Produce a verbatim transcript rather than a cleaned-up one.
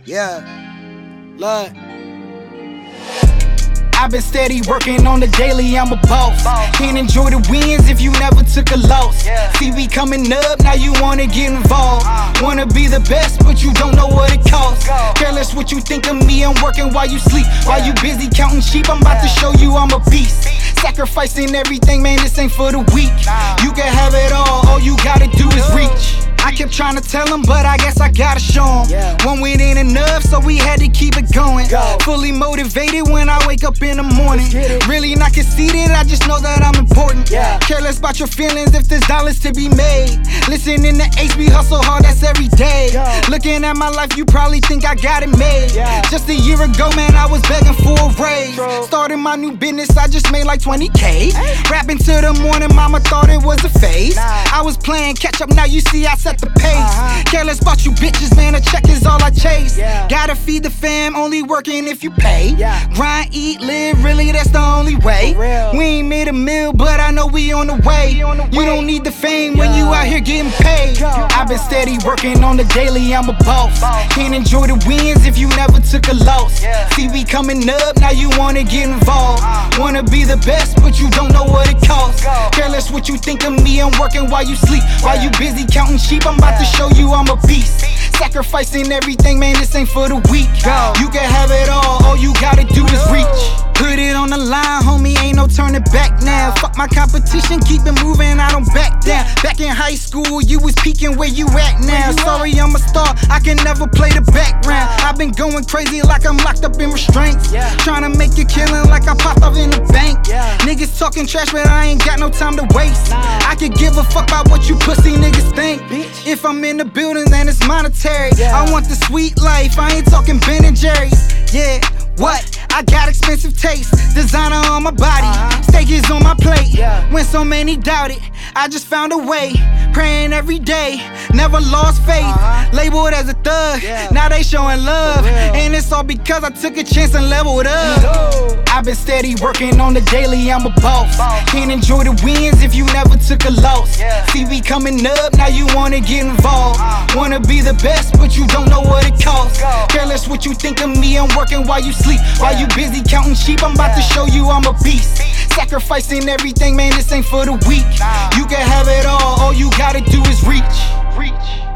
Yeah, look. I've been steady working on the daily, I'm a boss. Can't enjoy the wins if you never took a loss. See, we coming up, now you wanna get involved. Wanna be the best, but you don't know what it costs. Careless what you think of me, I'm working while you sleep. While you busy counting sheep, I'm about to show you I'm a beast. Sacrificing everything, man, this ain't for the weak. You can have it all, all you gotta do is reach. I kept trying to tell him, but I guess I gotta show him. Yeah. One win ain't enough, so we had to keep it going. Go. Fully motivated when I wake up in the morning. Really not conceited, I just know that I'm important. Yeah. Careless about your feelings if there's dollars to be made. Listening to H B, hustle hard, that's every day. Go. Looking at my life, you probably think I got it made. Yeah. Just a year ago, man, I was begging for a raise. True. Starting my new business, I just made like twenty K. Hey. Rapping till the morning, mama thought it was a phase. Nah. I was playing catch up, now you see I set the pace. Uh-huh. Careless about you bitches, man, a check is all I chase. Yeah. Gotta feed the fam, only working if you pay. Yeah. Grind, eat, live, really that's the only way. We ain't made a meal, but I know we on the way. On the you way. Don't need the fame when you out here getting paid. Go. I've been steady working on the daily, I'm a boss. boss. Can't enjoy the wins if you never took a loss. Yeah. See, we coming up, now you wanna get involved. Uh. Wanna be the best, but you don't know what it costs. Go. Careless what you think of me, I'm working while you sleep. Yeah. While you busy counting sheep, I'm about to show you I'm a beast. Sacrificing everything, man, this ain't for the weak. Go. You can have it all, all you gotta do is reach. Put it on the line, homie, ain't no turning back now. Fuck my competition, keep it moving, I don't back down. Back in high school, you was peaking, where you at now? Sorry, I'm a star, I can never play the background. I've been going crazy like I'm locked up in restraints. Yeah. Trying to make a killing like I popped off in the bank. Yeah. Niggas talking trash, but I ain't got no time to waste. Nah. I could give a fuck about what you pussy niggas think. Bitch. If I'm in the building, then it's monetary. Yeah. I want the sweet life, I ain't talking Ben and Jerry's. Yeah, what? I got expensive taste, designer on my body, uh-huh. Steak is on my plate. Yeah. When so many doubt it, I just found a way. Praying every day, never lost faith. Uh-huh. Labeled as a thug, yeah. Now they showing love, and it's all because I took a chance and leveled up. No. I've been steady working on the daily, I'm a boss. boss. Can't enjoy the wins if you never took a loss. Yeah. See, we coming up, now you wanna get involved. Uh. Wanna be the best, but you don't know what it costs. Go. Careless what you think of me, I'm working while you sleep. While you busy counting sheep, I'm about to show you I'm a beast. Sacrificing everything, man, this ain't for the weak. You can have it all, all you gotta do is reach. Reach.